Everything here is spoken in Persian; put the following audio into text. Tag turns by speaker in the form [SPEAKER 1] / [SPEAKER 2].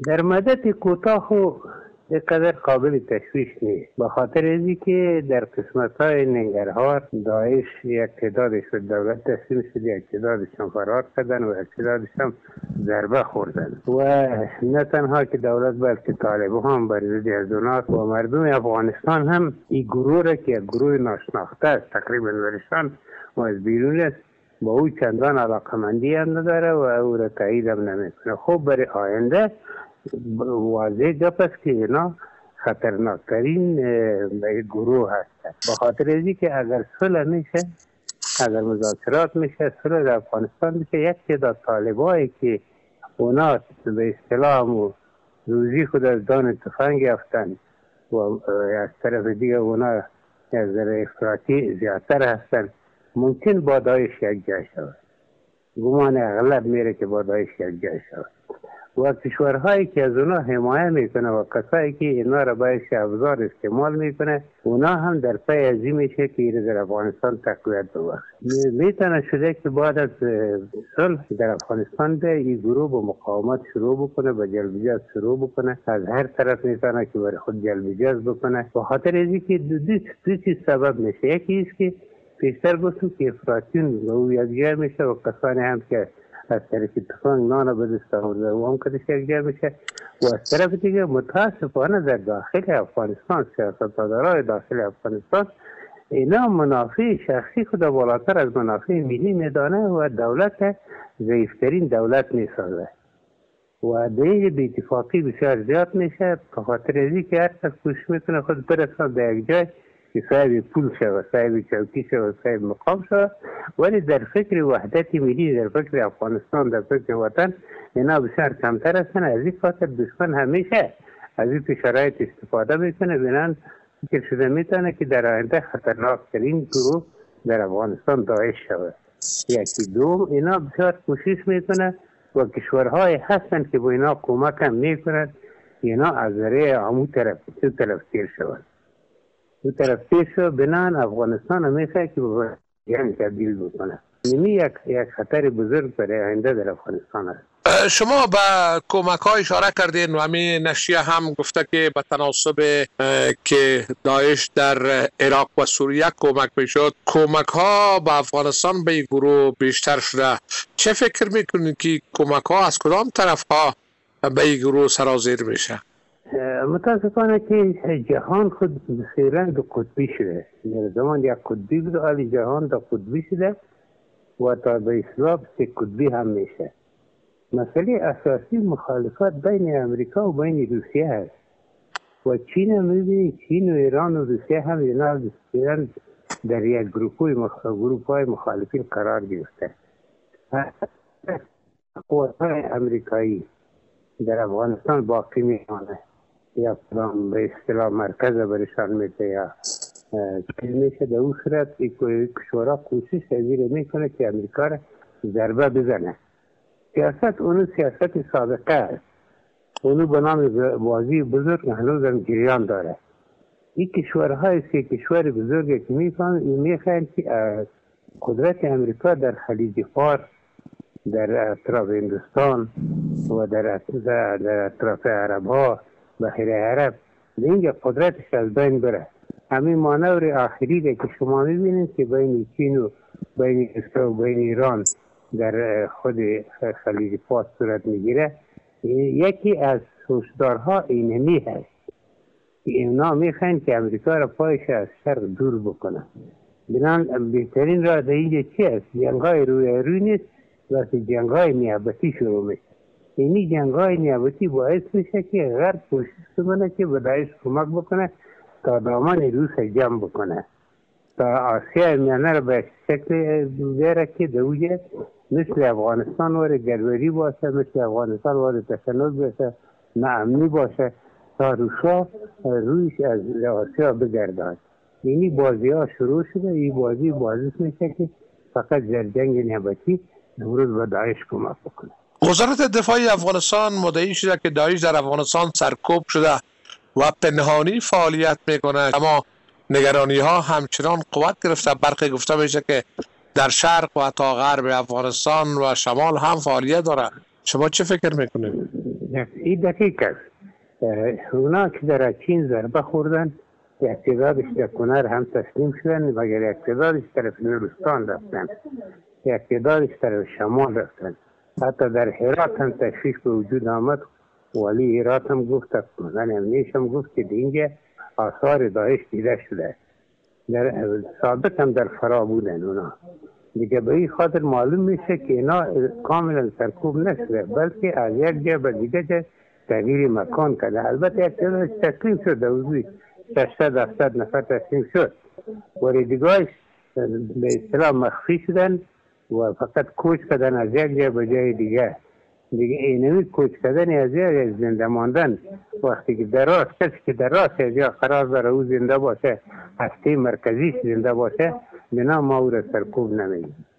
[SPEAKER 1] در مدت کوتاه خو اینقدر قابل تشویش نیست، به خاطر اینی که در قسمت های ننگرهار داعش یک تعدادش به دولت تسلیم شد، یک تعدادشان فرار کردن و یک تعدادشان ضربه خوردن و نه تنها که دولت بلکه طالبان هم بر ضد از اونها و مردم افغانستان هم این گروه را که یک گروه ناشناخته است تقریبا ورشان و از بیرون است با او چندان علاقمندی هم نداره و او را تایید هم نمیکنه. خب برای آینده واضح گپ است که اینا خطرناکترین گروه هستند، به خاطر اینکه که اگر صلح میشه، اگر مذاکرات میشه، صلح در افغانستان میشه، یک تعداد طالبایی که اونا به اصطلاح و روزی خود از دان تفنگ یافتن و از طرف دیگه اونا از ذره افراطی زیادتر هستن، ممکن با داعش یک جای شود. گمان اغلب میره که با داعش یک جای شود و کشورهایی که از اونا حمایه میکنه و کسایی که اینا را باید ابزار استعمال میکنه، اونا هم در پی ازی میشه که ایره در افغانستان تقویت ببخشه. میتونه شده که بعد از صلح در افغانستان ده این گروه به مقاومت شروع بکنه، به جلب جذب شروع بکنه، از هر طرف میتونه که برای خود جلب جذب بکنه، به خاطر اینی که دو چیز سبب میشه. یکی است که پیشتر گفتم که افراطیون و یک جای میشه و کسانی هم که از طرف تفنگ نان به دست آورده و هم کدش یک جای میشه و از طرف دیگه متاسفانه در داخل افغانستان سیاستمدارای داخل افغانستان اینا منافع شخصی خود بالاتر از منافع ملی میدانه و دولت ضعیفترین دولت میسازه و دیگه بی اتفاقی بسیار زیاد میشه، به خاطر اینکه که هر کس کوشش میکنه خود برسان به یک جای که صاحب پول شود، صاحب چوکی شود، صاحب مقام شود، ولی در فکر وحدت ملی، در فکر افغانستان، در فکر وطن اینا بسیار کمتر هستن. از این خاطر دشمن همیشه از این شرایط استفاده میکنه، بنان فکر شده میتونه که در آینده خطرناکترین گروه در افغانستان داعش شود. یکی دوم اینا بسیار کوشش میکنه و کشورهای هستن که با اینا کمک هم میکنند اینا از ذریعه همون طرف تیر شود. دو طرف تیر شد، بنان افغانستان همیشه که با جنگ تبدیل بکنه. یک خطر بزرگ برای آینده در افغانستان است.
[SPEAKER 2] شما به کمک ها اشاره کردین و همین نشریه هم گفته که به تناسب که داعش در عراق و سوریه کمک میشد، کمک ها به افغانستان به این گروه بیشتر شده. چه فکر میکنید که کمک ها از کدام طرف ها به این گروه سرازیر میشه؟
[SPEAKER 1] متاسفانه که جهان خود بسیرا دو قطبی شده. در زمان یک قطبی بود، حالی جهان دو قطبی شده و تا به اصلاح سه قطبی هم میشه. مسئله اساسی مخالفت بین امریکا و بین روسیه هست و چین هم میبینید، چین و ایران و روسیه هم اینا بسیرا در یک گروپ های مخالفین قرار گرفته. قوت‌های امریکایی در افغانستان باقی میمانه، یا به اصطلاح مرکز برشان میده یا چیز میشه. در اون صورت کشورها کوشش ازیر میکنه که امریکا را ضربه بزنه. سیاست اونو سیاست سابقه است، اونو به نام بازی بزرگ هنوز هم جریان داره. این کشورهای سه کشور بزرگی که میخواهند که قدرت امریکا در خلیج فارس، در اطراف هندوستان و در اطراف عرب ها، بحیر عرب، اینجا قدرتش از بین بره. همین مانور آخری که شما میبینید که بین چین و بین روسیه و بین ایران در خود خلیج فارس صورت میگیره، یکی از هشدارها اینمی هست که اینا میخواین که امریکا را پایش از شرق دور بکنه. بنان بهترین راه در اینجا چی است؟ جنگای روی نیست، وقتی جنگای نیابتی شروع میشه. اینی جنگای نیابتی باعث میشه که غرب کوشش کنه که به داعش کمک بکنه تا دامن روس جمع بکنه، تا آسیا میانه را به شکل بیاره که دوجه مثل افغانستان وارد گربری باشه، مثل افغانستان وارد تشنج باشه، ناامنی باشه، تا روسا رویش از آسیا بگردد. اینی بازی ها شروع شده. این بازی میشه که فقط در جنگ نیابتی امروز به داعش کمک بکنه.
[SPEAKER 2] وزارت دفاع افغانستان مدعی شده که داعش در افغانستان سرکوب شده و پنهانی فعالیت میکنه، اما نگرانی ها همچنان قوت گرفته. برخی گفته میشه که در شرق و تا غرب افغانستان و شمال هم فعالیت داره. شما چه فکر میکنید؟
[SPEAKER 1] این دقیق است. اونا که در چین ضربه خوردن اقتدارش در کنر هم تسلیم شدن، مگر اقتدارش طرف نورستان رفتن، اقتدارش طرف شمال رفتن. حتی در هرات هم تشویش به وجود آمد. ولی هرات هم گفت، من امنیش هم گفت که اینجا آثار داعش دیده شده. در ثابت هم در فرا بودن اونا. دیگه به این خاطر معلوم میشه که اینا کاملا سرکوب نشده، بلکه از یک جا به دیگه جا تغییر مکان کرده. البته اقتدارش تسلیم شد، دوزی 600-700 نفر تسلیم شد، ولی دیگهش به اصطلاح مخفی شدن و فقط کوچ کردن از یک جا به جای دیگه. دیگه اینوی کوچ کردن از یک زنده ماندن، وقتی که دراز کسی که دراز از یا قرار داره او زنده باشه، هسته مرکزیش زنده باشه، بنا ما او را سرکوب نمید.